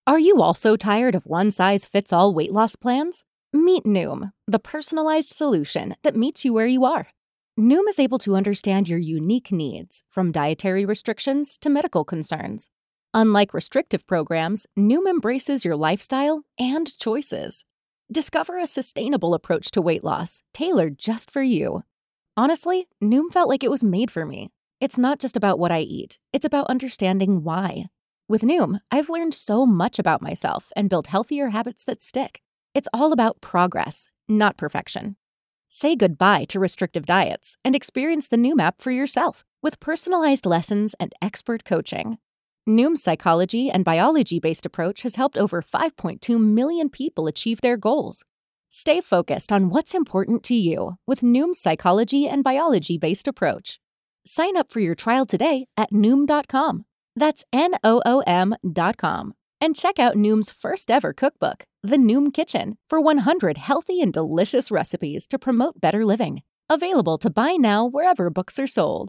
Are you also tired of one-size-fits-all weight loss plans? Meet Noom, the personalized solution that meets you where you are. Noom is able to understand your unique needs, from dietary restrictions to medical concerns. Unlike restrictive programs, Noom embraces your lifestyle and choices. Discover a sustainable approach to weight loss, tailored just for you. Honestly, Noom felt like it was made for me. It's not just about what I eat, it's about understanding why. With Noom, I've learned so much about myself and built healthier habits that stick. It's all about progress, not perfection. Say goodbye to restrictive diets and experience the Noom app for yourself with personalized lessons and expert coaching. Noom's psychology and biology-based approach has helped over 5.2 million people achieve their goals. Stay focused on what's important to you with Noom's psychology and biology-based approach. Sign up for your trial today at Noom.com. That's Noom.com. And check out Noom's first ever cookbook, The Noom Kitchen, for 100 healthy and delicious recipes to promote better living. Available to buy now wherever books are sold.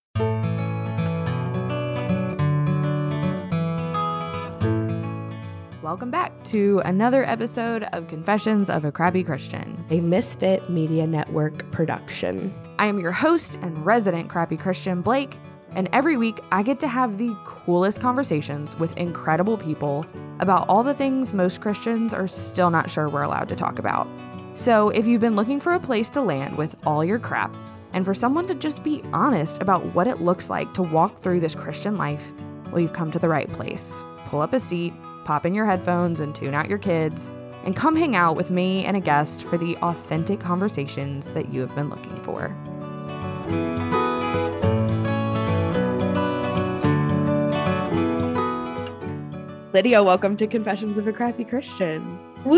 Welcome back to another episode of Confessions of a Crappy Christian, a Misfit Media Network production. I am your host and resident crappy Christian, Blake, and every week I get to have the coolest conversations with incredible people about all the things most Christians are still not sure we're allowed to talk about. So if you've been looking for a place to land with all your crap, and for someone to just be honest about what it looks like to walk through this Christian life, well, you've come to the right place. Pull up a seat, pop in your headphones and tune out your kids, and come hang out with me and a guest for the authentic conversations that you have been looking for. Lydia, welcome to Confessions of a Crappy Christian.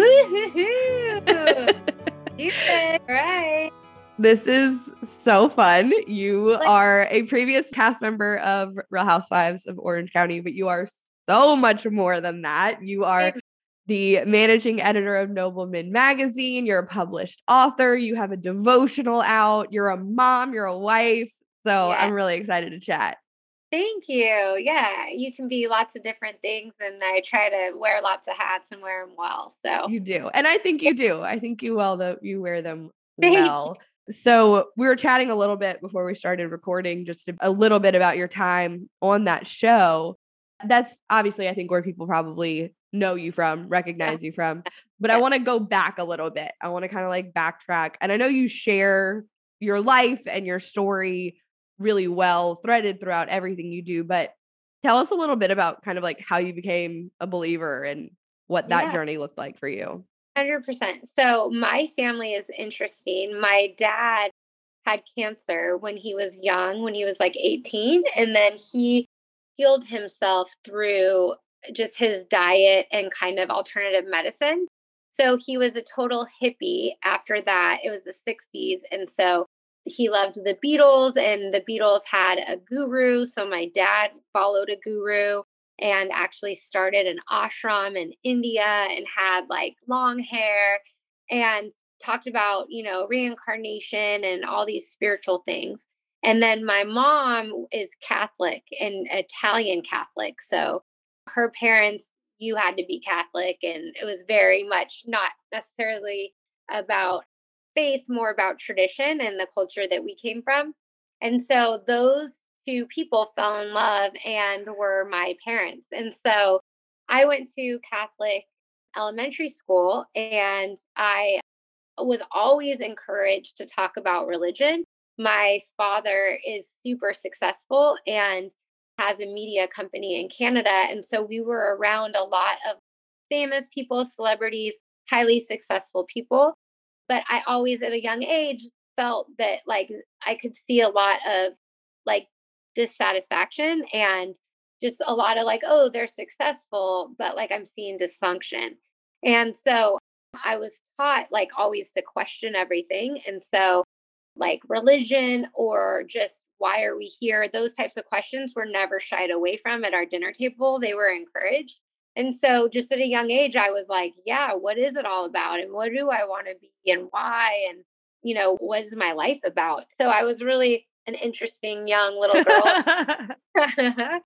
Woo-hoo-hoo! You did right. This is so fun. You are a previous cast member of Real Housewives of Orange County, but you are so much more than that. You are the managing editor of Nobleman Magazine. You're a published author. You have a devotional out. You're a mom. You're a wife. So I'm really excited to chat. Thank you. Yeah, you can be lots of different things, and I try to wear lots of hats and wear them well. So you do, and I think you do. I think you you wear them Thank well. you. So we were chatting a little bit before we started recording, just a little bit about your time on that show. That's obviously, I think, where people probably know you from, recognize you from. But I want to go back a little bit. I want to kind of like backtrack. And I know you share your life and your story really well threaded throughout everything you do. But tell us a little bit about kind of like how you became a believer and what that journey looked like for you. 100%. So my family is interesting. My dad had cancer when he was young, when he was like 18. And then he healed himself through just his diet and kind of alternative medicine. So he was a total hippie after that. It was the 60s. And so he loved the Beatles, and the Beatles had a guru. So my dad followed a guru and actually started an ashram in India and had like long hair and talked about, reincarnation and all these spiritual things. And then my mom is Catholic and Italian Catholic. So her parents, you had to be Catholic. And it was very much not necessarily about faith, more about tradition and the culture that we came from. And so those two people fell in love and were my parents. And so I went to Catholic elementary school, and I was always encouraged to talk about religion. My father is super successful and has a media company in Canada. And so we were around a lot of famous people, celebrities, highly successful people. But I always at a young age felt that like I could see a lot of like dissatisfaction and just a lot of like, oh, they're successful, but like I'm seeing dysfunction. And so I was taught like always to question everything. And so like religion or just why are we here? Those types of questions were never shied away from at our dinner table. They were encouraged. And so just at a young age, I was like, yeah, what is it all about? And what do I want to be and why? And, what is my life about? So I was really an interesting young little girl.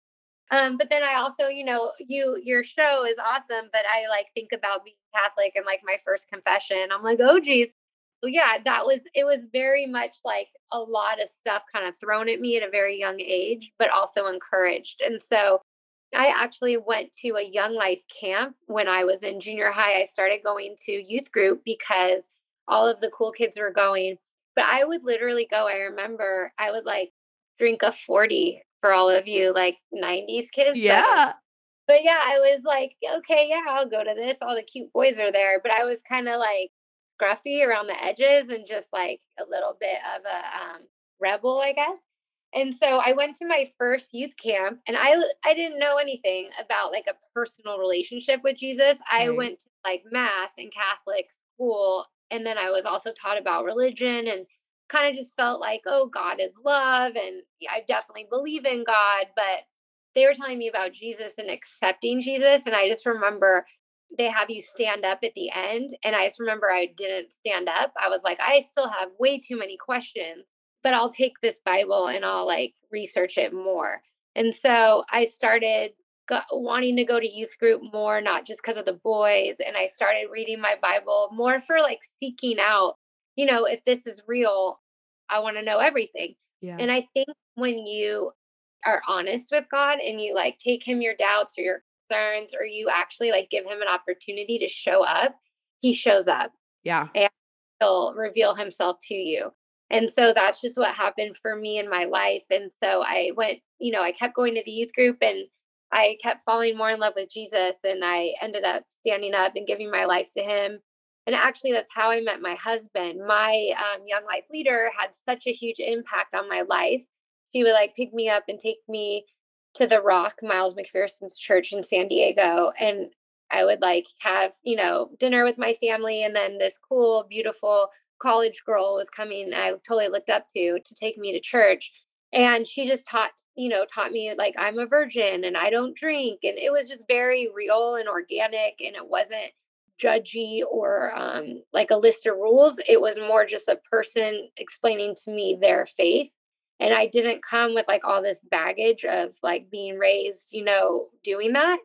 But then I also, your show is awesome, but I like think about being Catholic and like my first confession. I'm like, oh geez. Well, yeah, it was very much like a lot of stuff kind of thrown at me at a very young age, but also encouraged. And so I actually went to a Young Life camp when I was in junior high. I started going to youth group because all of the cool kids were going. But I would literally go. I remember I would like drink a 40 for all of you like 90s kids. Yeah. But yeah, I was like, okay, yeah, I'll go to this. All the cute boys are there. But I was kind of like scruffy around the edges and just like a little bit of a rebel, I guess. And so I went to my first youth camp and I didn't know anything about like a personal relationship with Jesus. I Right. went to like mass and Catholic school and then I was also taught about religion and kind of just felt like, oh, God is love and yeah, I definitely believe in God, but they were telling me about Jesus and accepting Jesus and I just remember they have you stand up at the end and I just remember I didn't stand up. I was like, I still have way too many questions, but I'll take this Bible and I'll like research it more. And so I started wanting to go to youth group more, not just because of the boys. And I started reading my Bible more for like seeking out, if this is real, I want to know everything. Yeah. And I think when you are honest with God and you like take him your doubts or your concerns, or you actually like give him an opportunity to show up, he shows up Yeah. and he'll reveal himself to you. And so that's just what happened for me in my life. And so I went, I kept going to the youth group and I kept falling more in love with Jesus. And I ended up standing up and giving my life to him. And actually, that's how I met my husband. My young life leader had such a huge impact on my life. She would like pick me up and take me to the Rock, Miles McPherson's church in San Diego. And I would like have, dinner with my family. And then this cool, beautiful college girl was coming and I totally looked up to take me to church. And she just taught me like I'm a virgin and I don't drink. And it was just very real and organic. And it wasn't judgy or like a list of rules. It was more just a person explaining to me their faith. And I didn't come with like all this baggage of like being raised, doing that.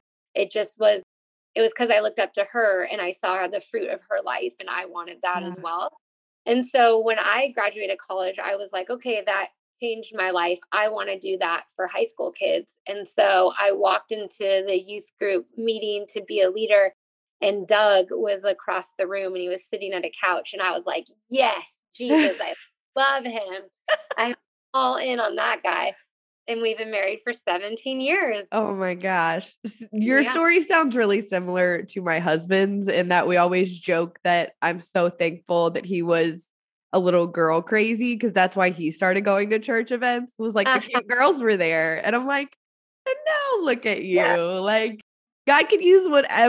It was because I looked up to her and I saw the fruit of her life and I wanted that as Yeah. well. And so when I graduated college, I was like, okay, that changed my life. I want to do that for high school kids. And so I walked into the youth group meeting to be a leader and Doug was across the room and he was sitting at a couch and I was like, yes, Jesus, I love him. I'm all in on that guy. And we've been married for 17 years. Oh my gosh. Your Yeah. story sounds really similar to my husband's in that we always joke that I'm so thankful that he was a little girl crazy because that's why he started going to church events. Was like the cute girls were there. And I'm like, and now look at you. Yeah. Like God could use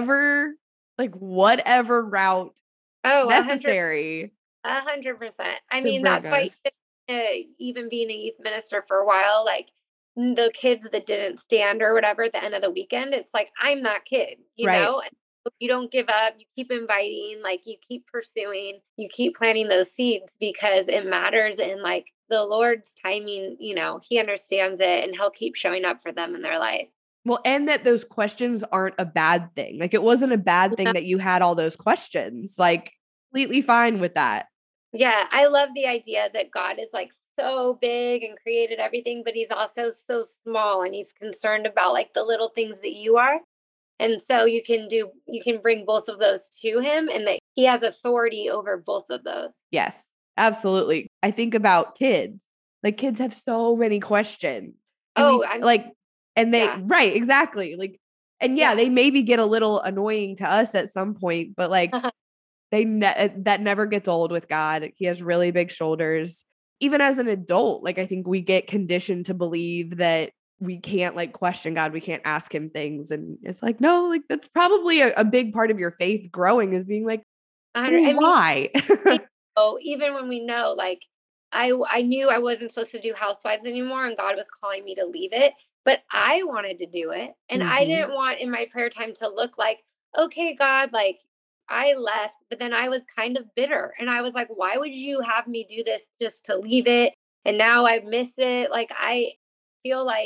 whatever route Oh, necessary 100%. I to mean, bring that's why us. even being a youth minister for a while, like the kids that didn't stand or whatever at the end of the weekend, it's like, I'm that kid, Right. And you don't give up, you keep inviting, like you keep pursuing, you keep planting those seeds because it matters. And like the Lord's timing, he understands it and he'll keep showing up for them in their life. Well, and that those questions aren't a bad thing. Like it wasn't a bad thing that you had all those questions. Like completely fine with that. Yeah, I love the idea that God is like so big and created everything, but he's also so small and he's concerned about like the little things that you are. And so you can bring both of those to him and that he has authority over both of those. Yes, absolutely. I think about kids. Like kids have so many questions. And Oh, we I'm like and they yeah. right, exactly. Like and yeah, Yeah. they maybe get a little annoying to us at some point, but like that never gets old with God. He has really big shoulders. Even as an adult, like I think we get conditioned to believe that we can't like question God, we can't ask him things. And it's like, no, like that's probably a big part of your faith growing is being like, 100 I mean, why? even when we know like I knew I wasn't supposed to do housewives anymore and God was calling me to leave it, but I wanted to do it. And I Mhm. didn't want in my prayer time to look like, okay, God, like I left, but then I was kind of bitter and I was like, why would you have me do this just to leave it? And now I miss it. Like I feel like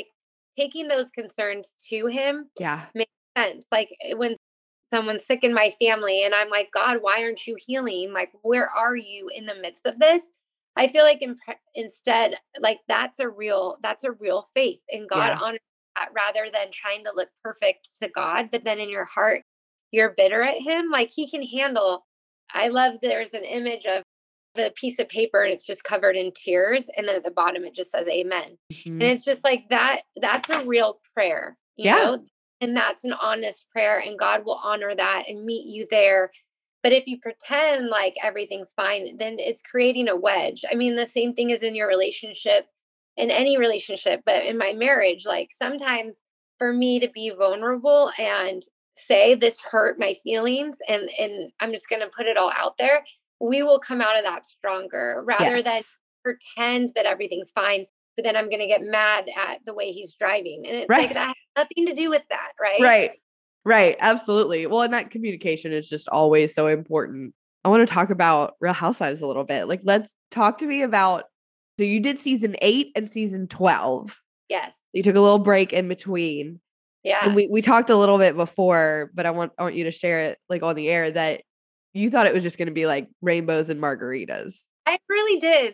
taking those concerns to him Yeah. makes sense. Like when someone's sick in my family and I'm like, God, why aren't you healing? Like, where are you in the midst of this? I feel like instead, like that's a real faith in God Yeah. honors that rather than trying to look perfect to God, but then in your heart, you're bitter at him. Like he can handle. I love there's an image of the piece of paper and it's just covered in tears. And then at the bottom, it just says amen. And Mhm. it's just like that. That's a real prayer, Yeah. and that's an honest prayer. And God will honor that and meet you there. But if you pretend like everything's fine, then it's creating a wedge. I mean, the same thing is in your relationship, in any relationship, but in my marriage, like sometimes for me to be vulnerable and say this hurt my feelings and I'm just going to put it all out there, we will come out of that stronger rather than Yes. pretend that everything's fine, but then I'm going to get mad at the way he's driving. And it's like Right. that has nothing to do with that, right? Right. Right. Absolutely. Well, and that communication is just always so important. I want to talk about Real Housewives a little bit. Like, let's talk to me about. So you did season 8 and season 12. Yes. You took a little break in between. And Yeah. we talked a little bit before, but I want you to share it like on the air that you thought it was just going to be like rainbows and margaritas. I really did.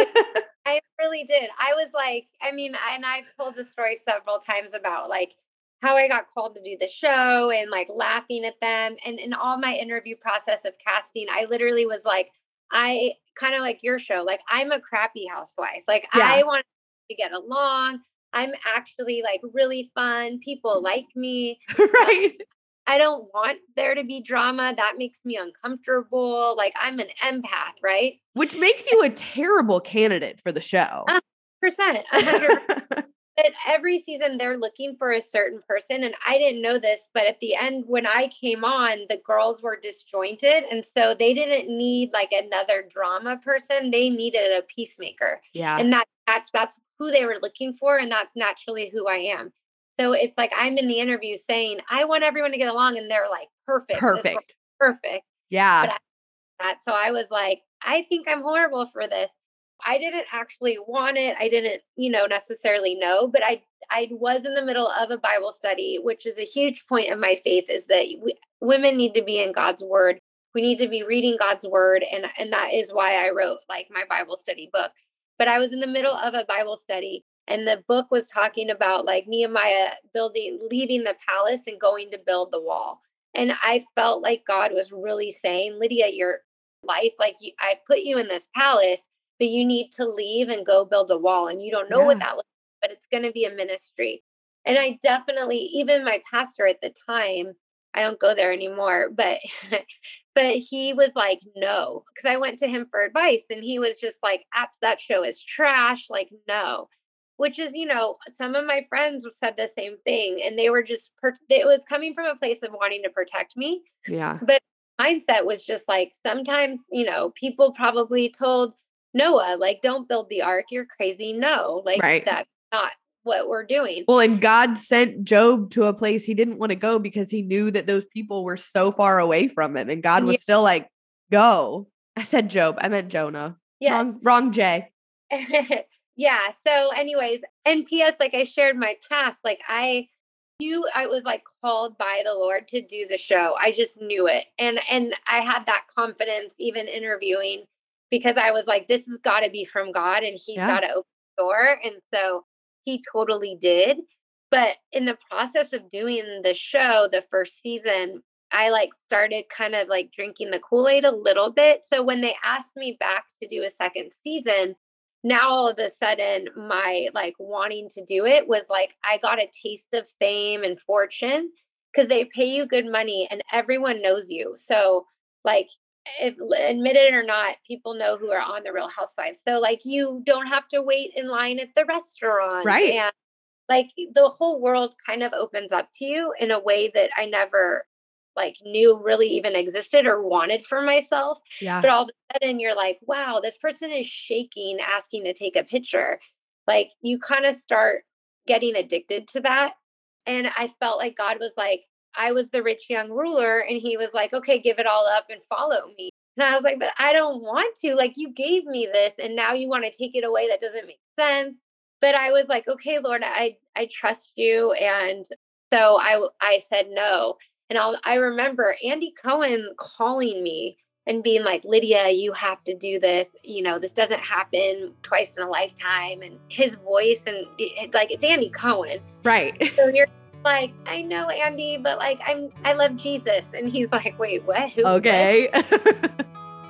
I really did. I was like, I mean, and I've told the story several times about like how I got called to do the show and like laughing at them. And in all my interview process of casting, I literally was like, I kind of like your show, like I'm a crappy housewife. Like Yeah. I want to get along. I'm actually like really fun. People like me. Right. I don't want there to be drama. That makes me uncomfortable. Like I'm an empath, right? Which makes you a terrible candidate for the show. 100%, 100%. But every season they're looking for a certain person. And I didn't know this, but at the end, when I came on, the girls were disjointed. And so they didn't need like another drama person. They needed a peacemaker. Yeah. And that's who they were looking for. And that's naturally who I am. So it's like I'm in the interview saying, I want everyone to get along. And they're like, perfect. This girl's Perfect. perfect. Yeah. But so I was like, I think I'm horrible for this. I didn't actually want it. I didn't, necessarily know, but I was in the middle of a Bible study, which is a huge point of my faith is that women need to be in God's word. We need to be reading God's word. And that is why I wrote like my Bible study book. But I was in the middle of a Bible study and the book was talking about like Nehemiah leaving the palace and going to build the wall. And I felt like God was really saying, Lydia, your life, like I put you in this palace, but you need to leave and go build a wall. And you don't know what Yeah. that looks like, but it's going to be a ministry. And I definitely, even my pastor at the time, I don't go there anymore, but but he was like, no, because I went to him for advice and he was just like, that show is trash. Like, no, which is, some of my friends said the same thing and they were just, it was coming from a place of wanting to protect me. Yeah. But mindset was just like, sometimes, people probably told Noah, like, don't build the ark. You're crazy. No, like, Right. that's not what we're doing. Well, and God sent Job to a place he didn't want to go because he knew that those people were so far away from him. And God was still like, go. I said Job. I meant Jonah. Yes. Wrong Jay. Yeah. So, anyways, and P.S., like I shared my past, like I knew I was like called by the Lord to do the show. I just knew it. And I had that confidence even interviewing because I was like, this has got to be from God and he's got to open the door. And so he totally did. But in the process of doing the show, the first season, I like started kind of like drinking the Kool-Aid a little bit. So when they asked me back to do a second season, now all of a sudden my like wanting to do it was like I got a taste of fame and fortune because they pay you good money and everyone knows you. So like if admit it or not, people know who are on the Real Housewives. So like you don't have to wait in line at the restaurant. Right. And like the whole world kind of opens up to you in a way that I never like knew really even existed or wanted for myself. Yeah. But all of a sudden you're like, wow, this person is shaking, asking to take a picture. Like you kind of start getting addicted to that. And I felt like God was like, I was the rich young ruler. And he was like, okay, give it all up and follow me. And I was like, but I don't want to. Like you gave me this and now you want to take it away. That doesn't make sense. But I was like, okay, Lord, I trust you. And so I said no. And I remember Andy Cohen calling me and being like, Lydia, you have to do this. This doesn't happen twice in a lifetime. And his voice and like, it's Andy Cohen. Right. So you're like, I know, Andy, but like, I love Jesus. And he's like, wait, what? Who? Okay. What?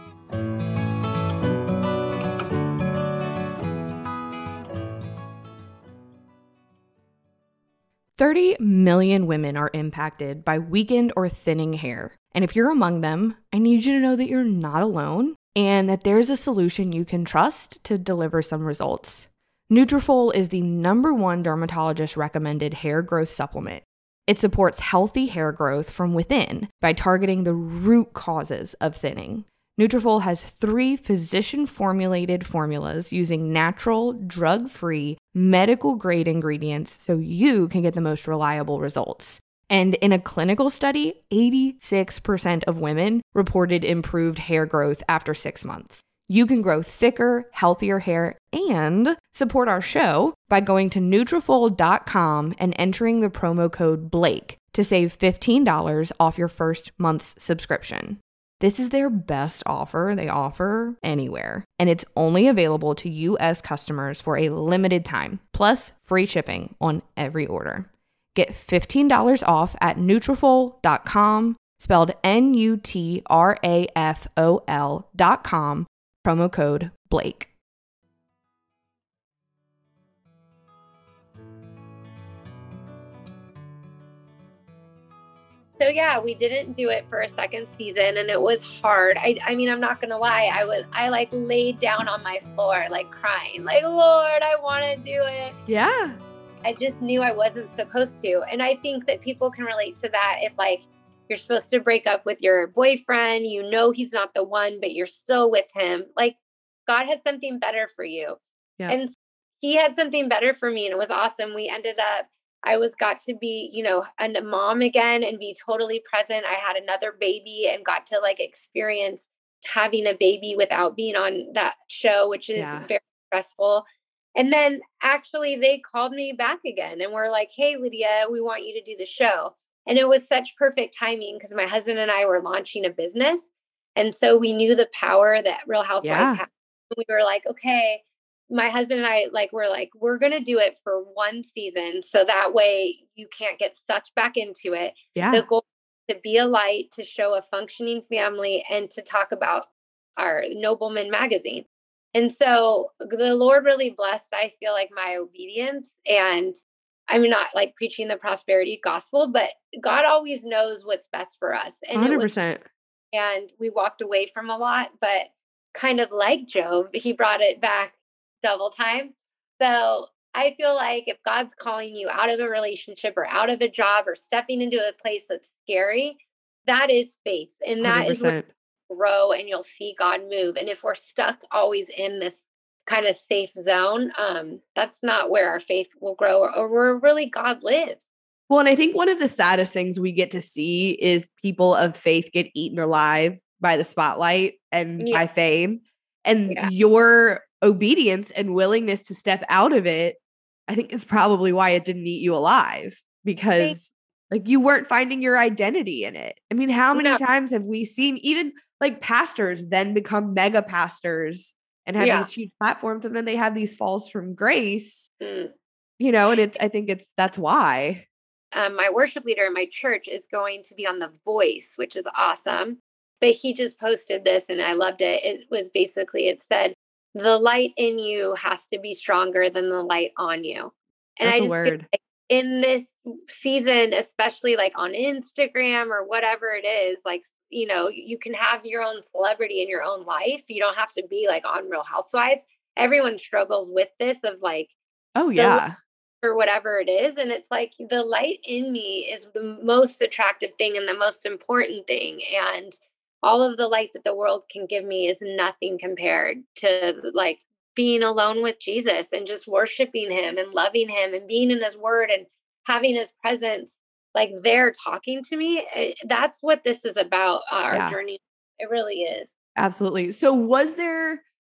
30 million women are impacted by weakened or thinning hair. And if you're among them, I need you to know that you're not alone and that there's a solution you can trust to deliver some results. Nutrafol is the #1 dermatologist recommended hair growth supplement. It supports healthy hair growth from within by targeting the root causes of thinning. Nutrafol has 3 physician-formulated formulas using natural, drug-free, medical-grade ingredients so you can get the most reliable results. And in a clinical study, 86% of women reported improved hair growth after 6 months. You can grow thicker, healthier hair and support our show by going to Nutrafol.com and entering the promo code BLAKE to save $15 off your first month's subscription. This is their best offer they offer anywhere, and it's only available to U.S. customers for a limited time, plus free shipping on every order. Get $15 off at Nutrafol.com, spelled Nutrafol.com, promo code BLAKE. So yeah, we didn't do it for a second season and it was hard. I mean, I'm not going to lie. I like laid down on my floor, like crying, like, Lord, I want to do it. Yeah. I just knew I wasn't supposed to. And I think that people can relate to that. If like you're supposed to break up with your boyfriend, he's not the one, but you're still with him. Like God has something better for you. Yeah. And he had something better for me and it was awesome. I got to be, a mom again and be totally present. I had another baby and got to like experience having a baby without being on that show, which is very stressful. And then actually they called me back again and were like, hey, Lydia, we want you to do the show. And it was such perfect timing because my husband and I were launching a business. And so we knew the power that Real Housewives had. We were like, okay, my husband and I we're going to do it for one season. So that way you can't get sucked back into it. Yeah. The goal is to be a light, to show a functioning family and to talk about our Nobleman magazine. And so the Lord really blessed, I feel like, my obedience. And I'm not like preaching the prosperity gospel, but God always knows what's best for us. And 100%. And we walked away from a lot, but kind of like Job, he brought it back double time. So I feel like if God's calling you out of a relationship or out of a job or stepping into a place that's scary, that is faith. And that 100%. Is where you grow and you'll see God move. And if we're stuck always in this kind of safe zone, that's not where our faith will grow or where really God lives. Well, and I think one of the saddest things we get to see is people of faith get eaten alive by the spotlight and by fame. And your obedience and willingness to step out of it, I think is probably why it didn't eat you alive, because like you weren't finding your identity in it. I mean, how many times have we seen even like pastors then become mega pastors and have these huge platforms and then they have these falls from grace, and that's why. My worship leader in my church is going to be on The Voice, which is awesome. But he just posted this and I loved it. It said, the light in you has to be stronger than the light on you. And that's I just feel like in this season, especially like on Instagram or whatever it is, like, you can have your own celebrity in your own life. You don't have to be like on Real Housewives. Everyone struggles with this of like, or whatever it is. And it's like the light in me is the most attractive thing and the most important thing. And all of the light that the world can give me is nothing compared to like being alone with Jesus and just worshiping him and loving him and being in his word and having his presence, like they're talking to me. That's what this is about, our journey. It really is. Absolutely. So was there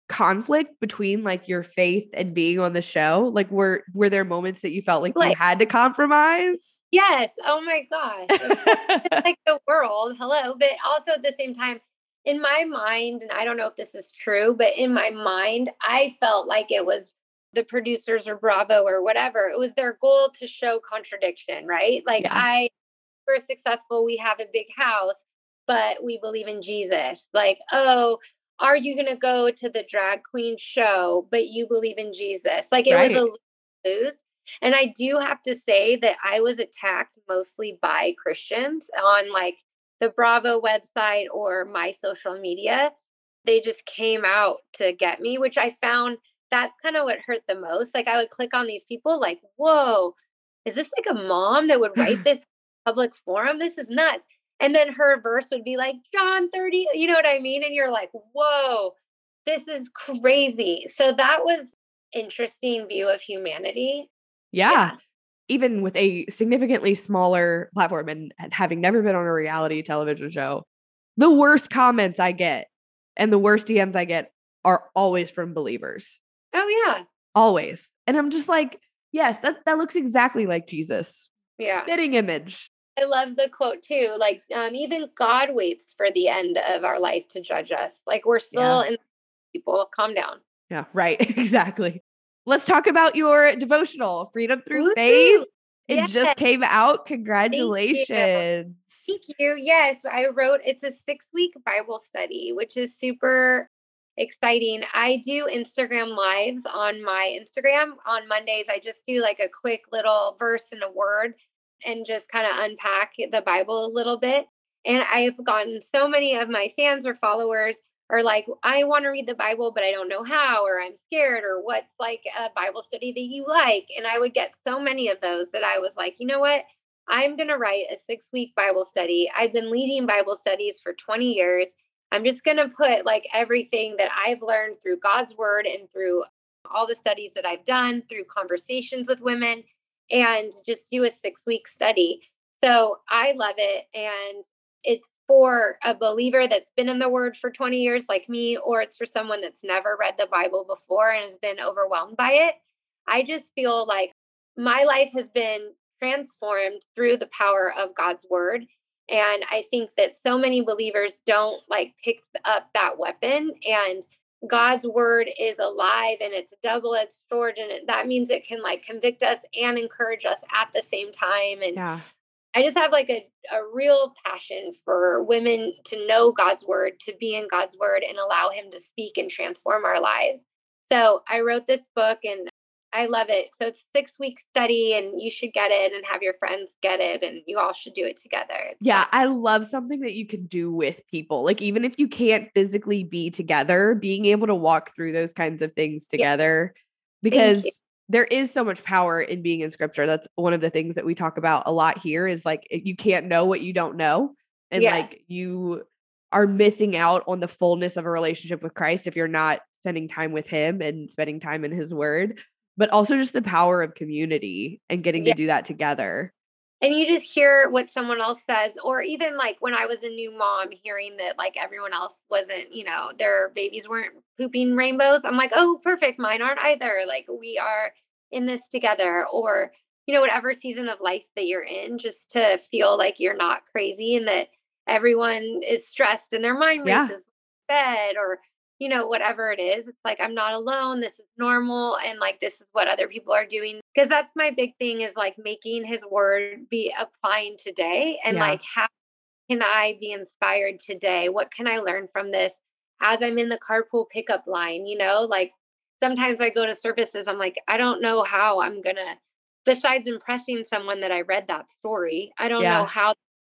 conflict between like your faith and being on the show? Like were there moments that you felt like you Like, had to compromise? yes. Oh my gosh. Of course. It's like the world. Hello. But also at the same time, in my mind, and I don't know if this is true, but in my mind, I felt like it was the producers or Bravo or whatever. It was their goal to show contradiction, right? Like, Yeah. we're successful, we have a big house, but we believe in Jesus. Like, oh, are you going to go to the drag queen show, but you believe in Jesus? Like, it was Right. a lose. And I do have to say that I was attacked mostly by Christians on like the Bravo website or my social media. They just came out to get me, which I found that's kind of what hurt the most. Like, I would click on these people, like, whoa, is this like a mom that would write this public forum? This is nuts. And then her verse would be like, John 30, you know what I mean? And you're like, whoa, this is crazy. So that was interesting view of humanity. Yeah. Yeah. Even with a significantly smaller platform and having never been on a reality television show, the worst comments I get and the worst DMs I get are always from believers. Oh yeah. Always. And I'm just like, yes, that looks exactly like Jesus. Yeah. Spitting image. I love the quote too. Like, even God waits for the end of our life to judge us. Like, we're still in people. Calm down. Yeah, right. Exactly. Let's talk about your devotional, Freedom Through Woo-hoo! Faith. It Yes. just came out. Thank you. Congratulations. Thank you. Yes, it's a 6-week Bible study, which is super exciting. I do Instagram lives on my Instagram on Mondays. I just do like a quick little verse and a word and just kind of unpack the Bible a little bit. And I've gotten so many of my fans or followers are like, I want to read the Bible, but I don't know how, or I'm scared, or what's like a Bible study that you like. And I would get so many of those that I was like, you know what? I'm going to write a 6-week Bible study. I've been leading Bible studies for 20 years. I'm just going to put like everything that I've learned through God's word and through all the studies that I've done, through conversations with women, and just do a 6-week study. So I love it. And it's for a believer that's been in the word for 20 years, like me, or it's for someone that's never read the Bible before and has been overwhelmed by it. I just feel like my life has been transformed through the power of God's word. And I think that so many believers don't like pick up that weapon. And God's word is alive and it's a double-edged sword. And that means it can like convict us and encourage us at the same time. And Yeah. I just have like a real passion for women to know God's word, to be in God's word and allow him to speak and transform our lives. So I wrote this book and I love it. So it's a 6-week study and you should get it and have your friends get it and you all should do it together. It's Yeah, fun. I love something that you can do with people. Like even if you can't physically be together, being able to walk through those kinds of things Yeah. together Thank because you. there is so much power in being in scripture. That's one of the things that we talk about a lot here is like you can't know what you don't know. And Yes. like you are missing out on the fullness of a relationship with Christ if you're not spending time with him and spending time in his word, but also just the power of community and getting to Yeah. do that together. And you just hear what someone else says, or even like when I was a new mom, hearing that like everyone else wasn't, their babies weren't pooping rainbows. I'm like, oh, perfect. Mine aren't either. Like we are in this together, or, whatever season of life that you're in, just to feel like you're not crazy and that everyone is stressed and their mind Yeah. races bed or, whatever it is. It's like, I'm not alone. This is normal. And like, this is what other people are doing. Cause that's my big thing is like making his word be applying today. And Yeah. like, how can I be inspired today? What can I learn from this as I'm in the carpool pickup line? Like sometimes I go to services, I'm like, I don't know how I'm going to, besides impressing someone that I read that story, I don't know Yeah. how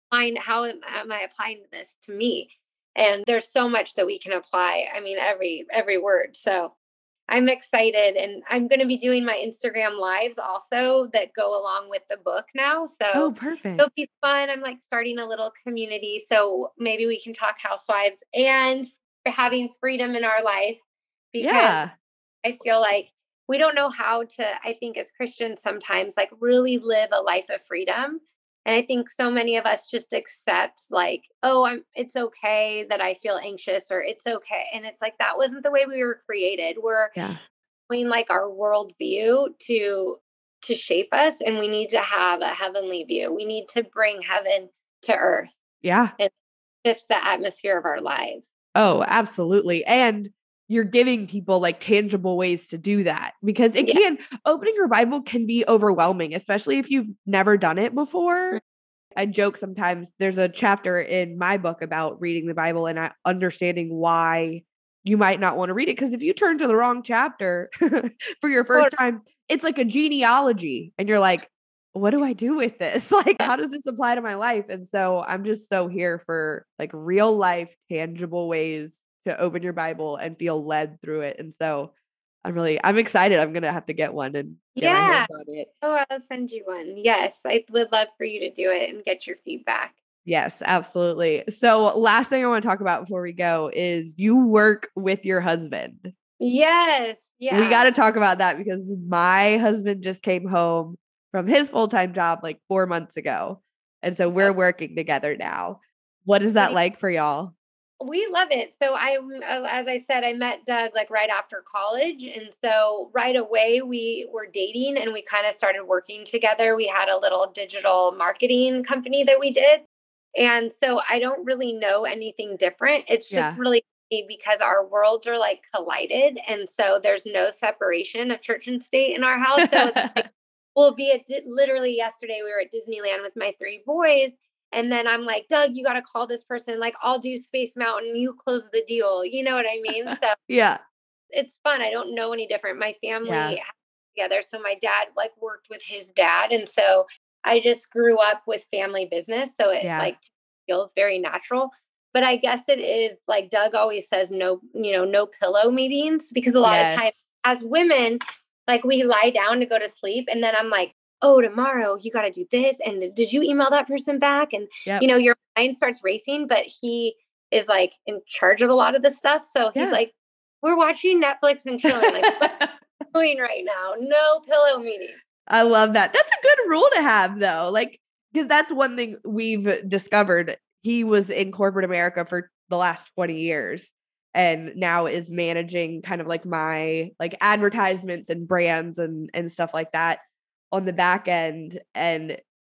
am I applying this to me? And there's so much that we can apply. I mean, every word. So I'm excited and I'm going to be doing my Instagram lives also that go along with the book now. Oh, So perfect. it'll be fun. I'm like starting a little community. So maybe we can talk housewives and having freedom in our life because Yeah. I feel like we don't know how to, I think as Christians sometimes like really live a life of freedom. And I think so many of us just accept like, oh, it's okay that I feel anxious, or it's okay. And it's like, that wasn't the way we were created. We're Yeah. doing like our worldview to shape us, and we need to have a heavenly view. We need to bring heaven to earth Yeah. and shift the atmosphere of our lives. Oh, absolutely. And you're giving people like tangible ways to do that, because opening your Bible can be overwhelming, especially if you've never done it before. I joke sometimes, there's a chapter in my book about reading the Bible and understanding why you might not want to read it. Because if you turn to the wrong chapter for your first time, it's like a genealogy and you're like, what do I do with this? Like, how does this apply to my life? And so I'm just so here for like real life, tangible ways to open your Bible and feel led through it. And so I'm excited. I'm going to have to get one and get my hands on it. Oh, I'll send you one. Yes. I would love for you to do it and get your feedback. Yes, absolutely. So last thing I want to talk about before we go is you work with your husband. Yes. Yeah. We got to talk about that because my husband just came home from his full-time job like 4 months ago. And so we're working together now. What is that like for y'all? We love it. So as I said, I met Doug like right after college. And so right away we were dating and we kind of started working together. We had a little digital marketing company that we did. And so I don't really know anything different. It's just really because our worlds are like collided. And so there's no separation of church and state in our house. So it's like, we'll be literally yesterday, we were at Disneyland with my 3 boys. And then I'm like, Doug, you got to call this person. Like, I'll do Space Mountain. You close the deal. You know what I mean? So yeah, it's fun. I don't know any different. My family together. So my dad like worked with his dad. And so I just grew up with family business. So it like feels very natural. But I guess it is like Doug always says, no pillow meetings, because a lot of times as women, like we lie down to go to sleep. And then I'm like, oh, tomorrow you got to do this. And did you email that person back? And, your mind starts racing, but he is like in charge of a lot of the stuff. So he's like, we're watching Netflix and chilling. Like, what are you doing right now? No pillow meeting. I love that. That's a good rule to have though. Like, because that's one thing we've discovered. He was in corporate America for the last 20 years and now is managing kind of like my like advertisements and brands and stuff like that on the back end. And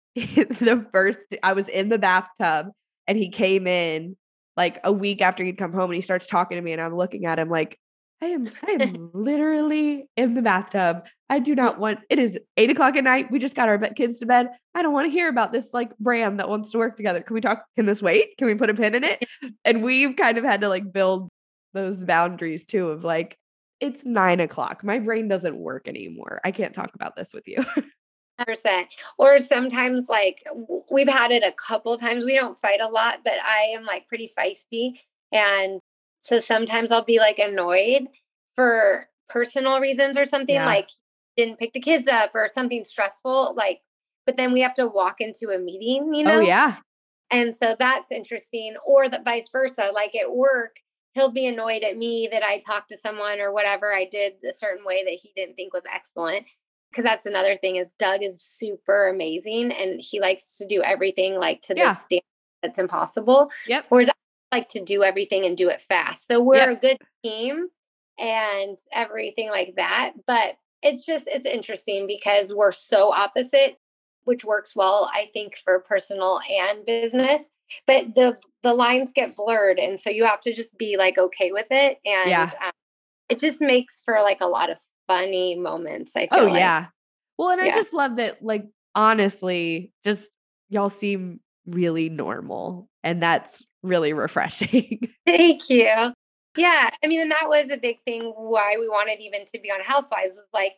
I was in the bathtub and he came in like a week after he'd come home and he starts talking to me and I'm looking at him like, I am literally in the bathtub. I do not want, it is 8:00 at night. We just got our kids to bed. I don't want to hear about this like brand that wants to work together. Can this wait? Can we put a pin in it? And we've kind of had to like build those boundaries too of like, it's 9:00. My brain doesn't work anymore. I can't talk about this with you. 100%. Or sometimes like we've had it a couple times. We don't fight a lot, but I am like pretty feisty. And so sometimes I'll be like annoyed for personal reasons or something, like didn't pick the kids up or something stressful, like, but then we have to walk into a meeting, Oh yeah. And so that's interesting. Or the vice versa, like at work, he'll be annoyed at me that I talked to someone or whatever I did a certain way that he didn't think was excellent. Because that's another thing is Doug is super amazing and he likes to do everything like to the standard that's impossible. Yep. Whereas I like to do everything and do it fast. So we're a good team and everything like that. But it's interesting because we're so opposite, which works well, I think, for personal and business. But the lines get blurred. And so you have to just be like okay with it. And it just makes for like a lot of funny moments, I feel like. Well, and I just love that, like, honestly, just y'all seem really normal. And that's really refreshing. Thank you. Yeah. I mean, and that was a big thing why we wanted even to be on Housewives was like,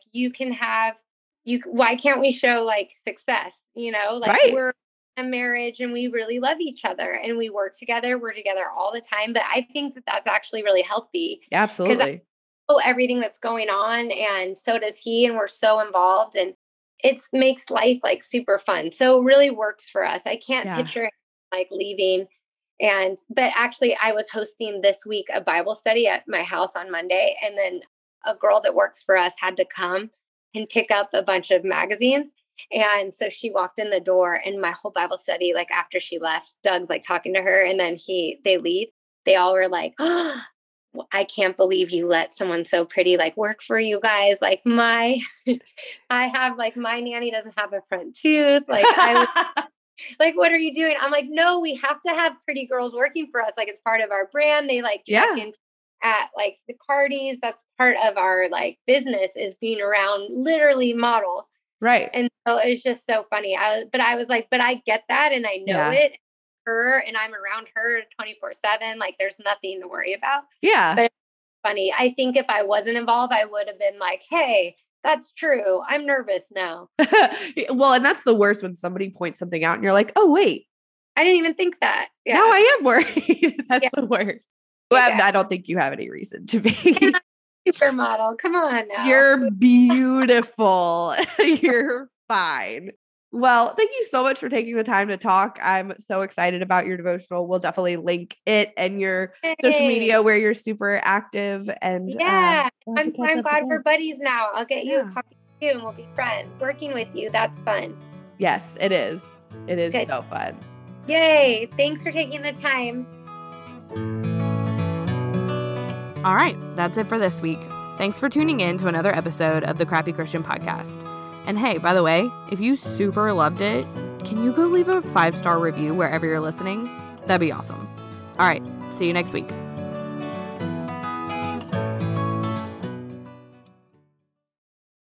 why can't we show like success? Like we're in a marriage and we really love each other and we work together. We're together all the time. But I think that that's actually really healthy. Absolutely. Everything that's going on and so does he, and we're so involved and it makes life like super fun. So it really works for us. I can't picture him, like leaving. But actually I was hosting this week a Bible study at my house on Monday, and then a girl that works for us had to come and pick up a bunch of magazines. And so she walked in the door, and my whole Bible study, like after she left, Doug's like talking to her, and then they leave. They all were like, oh, I can't believe you let someone so pretty like work for you guys. Like I have like my nanny doesn't have a front tooth. Like like, what are you doing? I'm like, no, we have to have pretty girls working for us. Like it's part of our brand. They like check in at like the parties. That's part of our like business is being around literally models. Right. And so it's just so funny. I was like, but I get that. And I know it, her, and I'm around her 24/7. Like there's nothing to worry about. Yeah. But it's funny. I think if I wasn't involved, I would have been like, hey, that's true. I'm nervous now. Well, and that's the worst when somebody points something out and you're like, oh, wait. I didn't even think that. Yeah. Now I am worried. That's the worst. Well, I don't think you have any reason to be. Supermodel. Come on now. You're beautiful. You're fine. Well, thank you so much for taking the time to talk. I'm so excited about your devotional. We'll definitely link it and your social media where you're super active. And I'm glad we're buddies now. I'll get you a copy too, and we'll be friends. Working with you, that's fun. Yes, it is. It is so fun. Yay. Thanks for taking the time. All right, that's it for this week. Thanks for tuning in to another episode of the Crappy Christian Podcast. And hey, by the way, if you super loved it, can you go leave a 5-star review wherever you're listening? That'd be awesome. All right, see you next week.